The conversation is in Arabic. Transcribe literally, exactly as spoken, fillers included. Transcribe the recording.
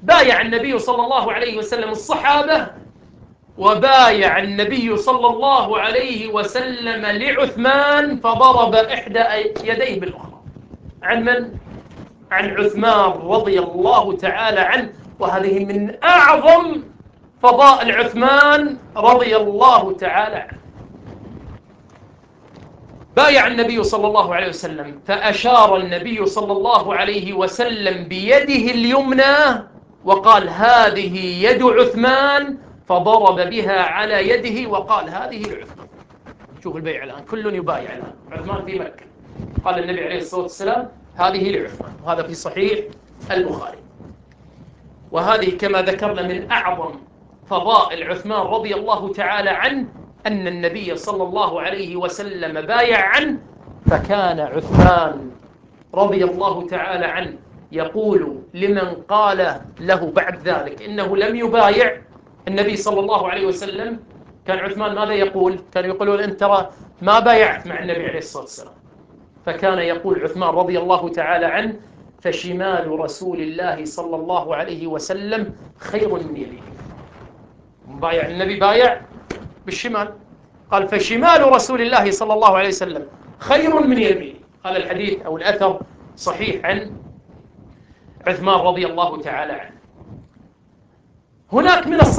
بايع النبي صلى الله عليه وسلم الصحابة، وبايع النبي صلى الله عليه وسلم لعثمان فضرب إحدى يديه بالأخرى. عن من؟ عن عثمان رضي الله تعالى عنه. وهذه من أعظم فضائل عثمان رضي الله تعالى عنه. بايع النبي صلى الله عليه وسلم، فأشار النبي صلى الله عليه وسلم بيده اليمنى وقال: هذه يد عثمان، فضرب بها على يده وقال: هذه لعثمان. شوف البيع الآن، كل يبايع الآن. عثمان في مكة، قال النبي عليه الصلاة والسلام: هذه لعثمان. وهذا في صحيح البخاري. وهذه كما ذكرنا من أعظم فضائل عثمان رضي الله تعالى عنه، أن النبي صلى الله عليه وسلم بايع عنه. فكان عثمان رضي الله تعالى عنه يقول لمن قال له بعد ذلك إنه لم يبايع النبي صلى الله عليه وسلم، كان عثمان ماذا يقول؟ كان يقولون: أنت ترى ما بايعت مع النبي عليه الصلاة والسلام. فكان يقول عثمان رضي الله تعالى عنه: فشمال رسول الله صلى الله عليه وسلم خير من يمينه. بايع النبي، بايع بالشمال، قال: فشمال رسول الله صلى الله عليه وسلم خير من يمينه. هذا الحديث أو الأثر صحيح عن عثمان رضي الله تعالى عنه. هناك من